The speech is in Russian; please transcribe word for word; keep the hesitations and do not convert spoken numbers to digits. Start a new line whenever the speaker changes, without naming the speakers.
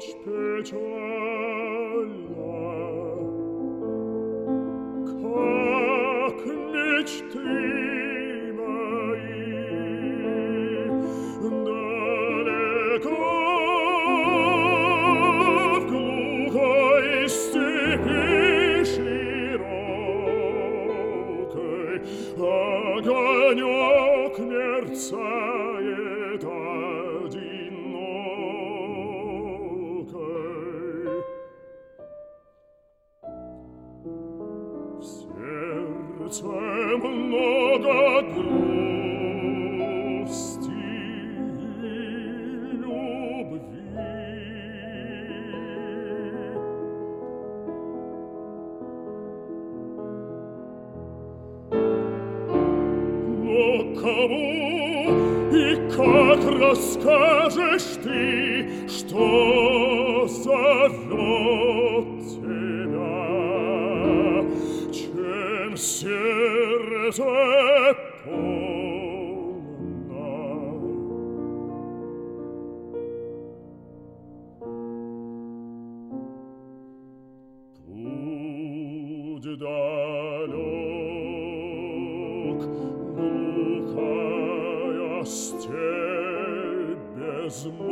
ночь печальна, как мечты мои, далеко в глухой степи широкой огонек мерцает одинокой. В сердце много грусти и любви. Но кому и как расскажешь ты, что зовет тебя, чем сердце полно? Путь далек, глухая степь без